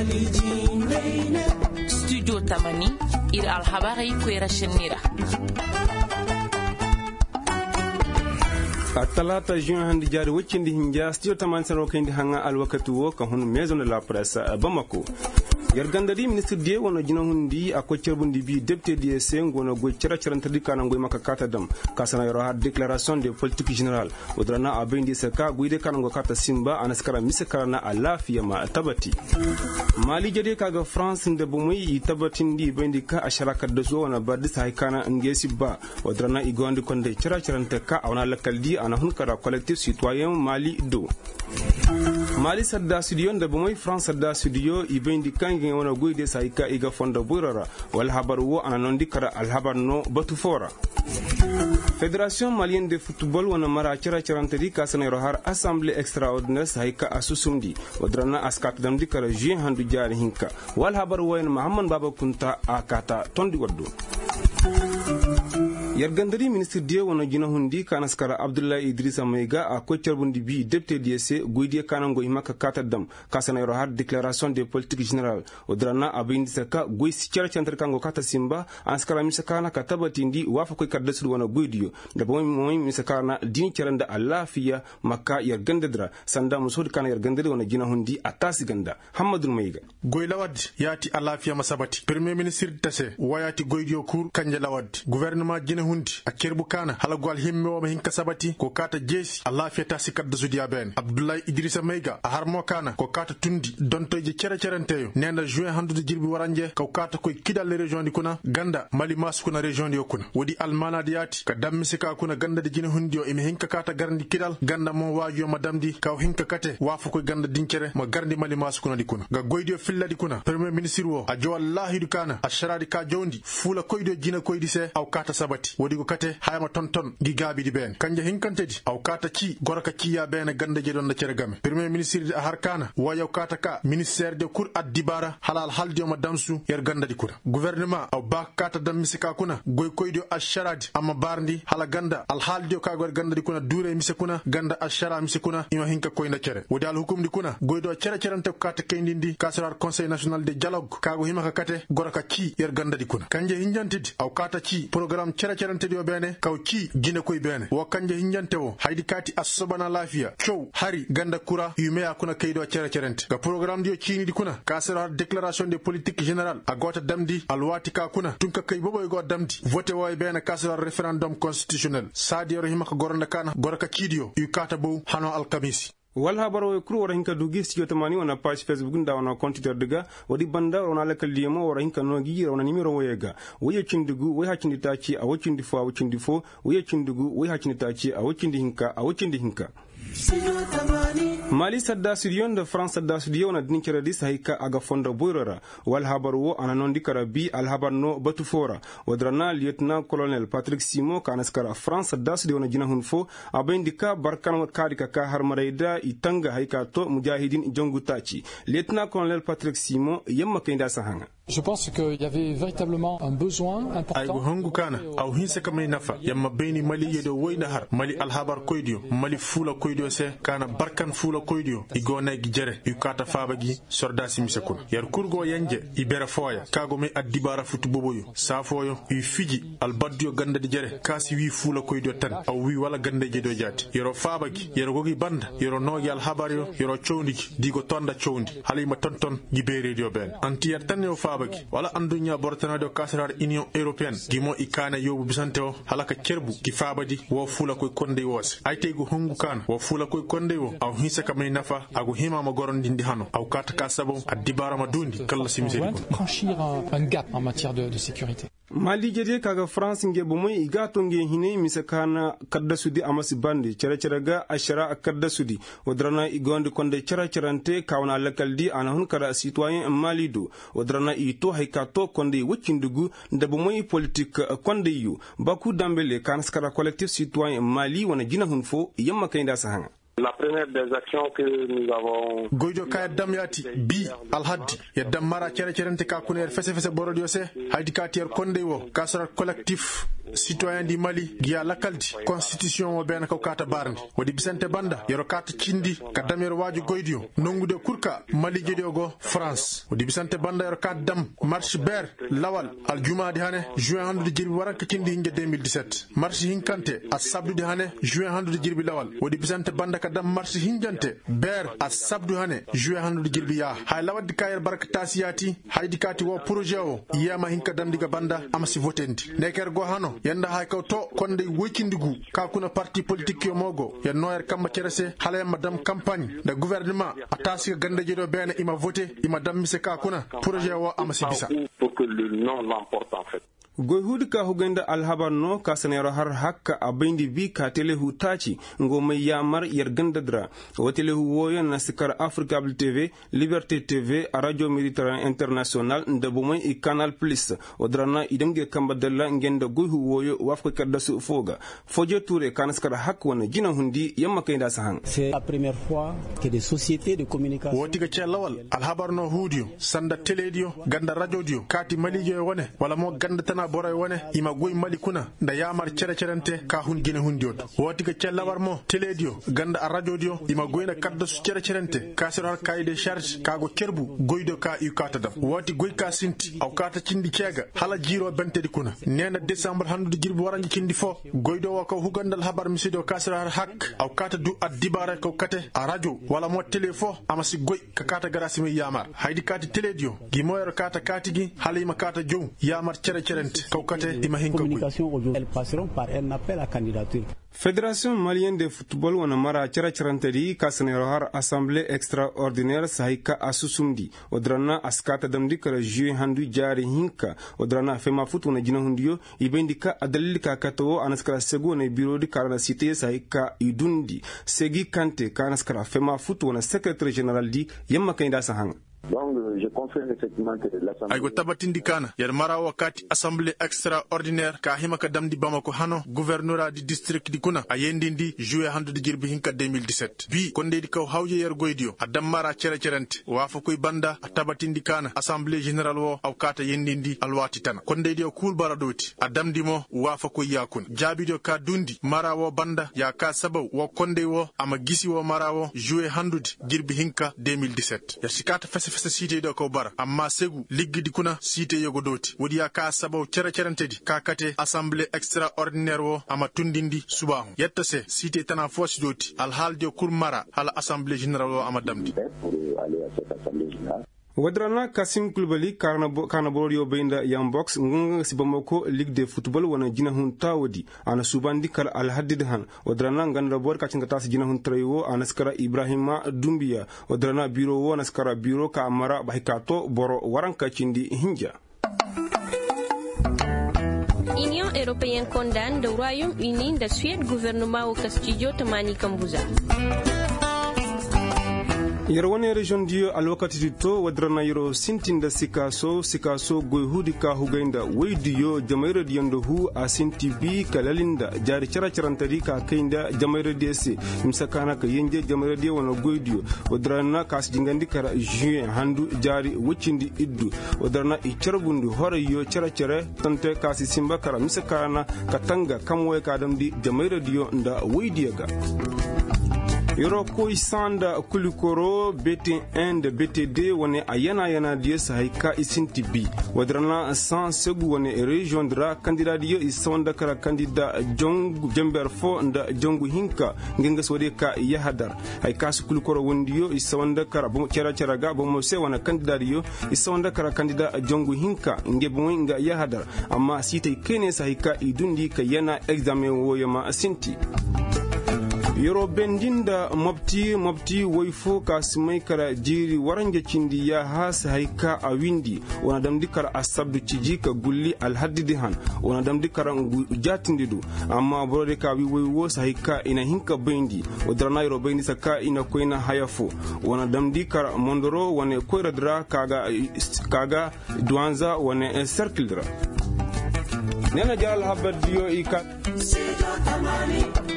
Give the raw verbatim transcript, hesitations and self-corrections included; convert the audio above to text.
studio tamani ir alhabari kwera shenira atalata juin handi jari wacindi hinja studio tamani saro kayndi hanga alwakatu wo ka hun maison de la presse Bamako yargandari ministre die wono jina hundi ako cerbundi bi député die sengono go cera cerantadi kana ngoy maka kata dam kasana yoro ha déclaration de politique générale odrana abendi saka guide kana ngo kata simba anaskara misekara na alafiya ma tabati mali jade kaga france nde bumuy tabatindi bendi ka asharaka de so wona baddi sai kana ngesi ba odrana igondi konde cera ceranta ka awna lakaldi ana hun kara collectif citoyen mali do mali sadda studio nde bumuy france sadda studio ibendi kan wona goyde sayka iga fonda burara wal habar wo anondi kara al habar no batufora fédération malienne de football wona mara cera cerantadi kasanero har assemblée extraordinaire sayka asusumdi wadrana askat damdi kara juin handu jari hinka wal habar wo en muhammad baba kunta akata tondi waddo yargandari ministre die wono jina hundi kanaskara abdoulaye idrissa meyga a ko cerbundi bi député D C goydi kanango imaka kata dam kasana yoro har déclaration de politique générale odrana abindi saka goy si cer centre kango kata simba anskara misakana katabatindi wafa ko kadda sur wono goydiyo da bo moy misakana din ceranda alafiya makka yargandadra sanda musod kana yargandari wono jina hundi atasi ganda hamadou meyga goy lawad yati alafiya masabati premier ministre tase wayati goydiyo kur kanje lawad gouvernement jina hundi a kerbu kana hala gwal himme o hinka sabati ko kata jesi Allah feta sikadda sudiya ben Abdoulaye Idrissa Meyga a harmo kana ko kata tundi dontoje cere cerenteyo nenda juin handude jirbi waranje ko kata koy kidal région di kuna ganda mali mas kuna région di kuna wodi almana diati ka dammisika kuna ganda de jina hundi o imi hinka kata garndi kidal ganda mo wajo madamdi ka hinka kate wafu koy ganda dincere mo garndi mali mas kuna di kuna ga goydio filla di kuna premier ministre wo a jo wallahi du kana a sharadi ka jondi fula koydo jina koydi se aw kata sabati wodi ko kate hayma tonton gigabi di ben kanje hinkantedi aw kata ci goraka ci ya ben ganda je don na cere game premier ministre a harkana wayaw kata ka ministère de cour ad dibara halal haldi ma damsu yer ganda di kuna gouvernement aw ba kata dam misika kuna goy koydo asharadi amma barndi hala ganda al haldi ka gor ganda di kuna dure misikuna ganda ashara misikuna ima hinka koy na cere wodi al hukum di kuna goydo cere cerante kata kayndindi kasrar conseil national de dialogue kago himaka kate goraka ci yer ganda di kuna kanje hinjantidi aw kata ci programme cere cerante dio bene kawci gine koy bene wakanje hinjante wo haydi kati asobana lafiya chow hari ganda kura yumeya kuna kaydo cere cerente ga programme dio chini di kuna kasara déclaration de politique générale agota damdi alwati ka kuna tunka kay boboy go damdi voté way bene kasara référendum constitutionnel sadi rahima ko gorna kana goraka cidio yu kata bo hano alkamisi wal habaro kru wara hinka dugi studio tamani wana page facebook nda wana compte Twitter diga wadi banda wana la kaliyemo wara hinka no gi wana numero woyega woye cindugu woye hacindi taci a wocindi fo a wocindi fo woye cindugu woye hacindi taci a wocindi hinka a wocindi hinka mali sadda studio de france sadda studio na dinkere dis hayka aga fonda boyrora wal habar wo ana non dikara bi al habar no batufora wadrana lieutenant colonel Patrick Simon kanaskara france sadda studio na jina hunfo abendika barkan kadika ka har marayda itanga hayka to mujahidin jongu taci lieutenant colonel Patrick Simon yamma kayda sahanga. Je pense qu'il y avait véritablement un besoin important. Ay hongu kana aw hinse kamay nafa yamma beni mali yedo woyna har mali alhabar koydio mali fula koydio se kana barkan fula koydio igona gijere yukata fabagi sorda simise kun yar kurgo yanje ibera foya kago me addibara futu boboyo safoyo yu fiji albaddio ganda di jere kasi wi fula koydio tan aw wi wala ganda je do jati yoro fabagi yoro gogi banda yoro nogi alhabar yo yoro chowndi digo tonda chowndi halima tonton gibere dio ben anti yar tan yo fabagi wala andunya bortana do kasrar union européenne gimo ikana yobu bisanteo halaka cerbu ki fabadi wo fula koy konde wose aytego hongu kan wo fula koy konde wo aw hisa kamay nafa agu hima ma gorondindi hano aw kata ka sabo adibara ma dundi kala simise ko franchir un, un gap en matière de, de sécurité. mali jede kaga france nge bo moy igato nge hine misakana kadda sudi amasi bandi cere cere ga ashara kadda sudi wadrana igonde konde cere cerante kawna lakaldi ana hun kada citoyen mali do wadrana ito haykato konde wucindugu nda bo moy politique konde yu baku dambele kanskara collectif citoyen mali wana jina hun fo yamma kayda sahanga. La première des actions que nous avons goydo kay dam yati bi alhaddi ya dam mara cere cerente ka kuner fese fese borodio se haydi ka tier konde wo kasra collectif citoyen di Mali giya lakaldi constitution o bena ko kata barni wadi bisante banda yero kata cindi kadam yero waju goydio nongude kurka Mali jedio go France wadi bisante banda yero kata dam marche ber lawal al jumadi hane juin handu jirbi waranka cindi hinje deux mille dix-sept marche hinkante a sabdu de hane juin handu jirbi lawal wadi bisante banda kadam marche hinjante ber a sabdu hane juin handu jirbi ya hay lawadi kayer baraka tasiyati haydi kati wo projet o yama hinka dandiga banda amasi votendi neker go hano yanda hay ko to konde wocindigu ka kuna parti politique yo mogo ya noyer kamba cerese hale madame campagne de gouvernement atasi gande jedo bena ima voter ima dammise ka kuna projet o amasi bisa pour que le non l'emporte en fait. goy hudi ka hugenda alhabar no ka sanero har hakka abindi bi ka telehu taci ngo mai yamar yar gandadra o telehu woyo na sikar Africable T V Liberté T V a Radio Méditerranée International ndabo mai i Canal Plus o drana idamge kamba dalla ngenda goy hu woyo wafko kadda su foga foje touré kan sikar hak wona jina hundi yamma kayda sahan. C'est la première fois que des sociétés de communication woti ga celawal alhabar no hudio sanda teledio ganda radio dio kati malijo wone wala mo ganda tana boray wone ima goy Mali kuna nda yamar cere cerente ka hun gine hundiot woti ga cellabar mo teledio ganda a radio dio ima goyna kadda su cere cerente ka sero har kayde charge ka go cerbu goydo ka yu kata dam woti goy ka sinti aw kata cindi cega hala jiro bentedi kuna nena décembre handu jirbi warangi cindi fo goydo wa ko hugandal habar misido ka sero har hak aw kata du addibare ko kate a radio wala mo telefo amasi goy ka kata garasimi yamar haydi kati teledio gi moyor kata katigi halima kata jow yamar cere cerente communication aujourd'hui elles passeront par un appel à candidature. Fédération malienne de football wana mara chara charantari kasanero har assemblée extraordinaire sahika asusumdi odrana askata damdi kala juin handu jari hinka odrana fema foot wana jina hundiyo ibendika adalilika katawo anaskara segu na bureau di karana cité sahika idundi segi kante kanaskara fema foot wana secrétaire général di yamma kayda sahang. Donc, je confirme effectivement que l'Assemblée... Aygo tabatindi kana yar mara wakati assemblée extraordinaire ka himaka damdi Bamako hano gouverneur di district di kuna ayendindi juillet handu di jirbi hinka deux mille dix-sept bi konde di kaw hawje yar goydio adam mara cere cerente wafa koy banda tabatindi kana assemblée générale wo aw kata yendindi alwati tan konde di kul baradoti adam dimo wafa koy yakun jabido ka dundi mara wo banda ya ka sabaw wo konde wo ama gisi wo mara wo juillet handu di jirbi hinka deux mille dix-sept ya sikata fesse fessa site do ko bara amma segu liggidi kuna site yogo doti wodi ya ka sabaw cere cerentedi ka kate assemblée extraordinaire wo ama tundindi subahu yetta se site tana force doti al halde kurmara hal assemblée générale wo ama damdi wadrana Kasim Kulbali kana borio beinda young box ngunga sibamako ligue de football wana jina hun tawdi ana subandi kal al hadid han wadrana nganda bor ka cinga tas jina hun trayo anaskara Ibrahima Dumbiya wadrana bureau wo anaskara bureau ka amara bahikato boro waranka cindi hinja. Union européenne condamne le Royaume-Uni de Suède gouvernement au Castillo Tamani Kambuza. Yerwane region dio alwakati dito wadrana yero sintinda sikaso sikaso goyhudi ka hugainda weydiyo jamairo diyondo hu a sinti bi kalalinda jari cara carantari ka kainda jamairo dese msakana ka yenje jamairo dia wana goydiyo wadrana kas jingandi kara juin handu jari wucindi iddu wadrana i charbundu hore yo cara cara tante kasi simba kara msakana katanga kamwe kadamdi jamairo diyo nda weydiyaga. Yoro koy sanda kulikoro B T un de B T D wane ayana yana diye sahika isinti bi wadrana san segu wane rejoindra candidat diyo isonda kara candidat jongu jember fo nda jongu hinka ngenga sode ka yahadar ay kas kulikoro wondiyo isonda kara bo chera chera ga bo mo se wana candidat diyo isonda kara candidat jongu hinka ngebo nga yahadar amma site kene sahika idundi ka yana examen woyama asinti. Yoro bendinda mopti mopti woifo kasmai kara jiri waranja cindi ya has haika awindi wana damdi kara asabdu ciji ka gulli alhaddidi han wana damdi kara ngu jatindidu amma borode ka wi woiwo haika ina hinka bendi odrana yoro bendi saka ina koina hayafo wana damdi kara mondoro wane koira dra kaga kaga duanza wane circle dra nena jal habad dio ika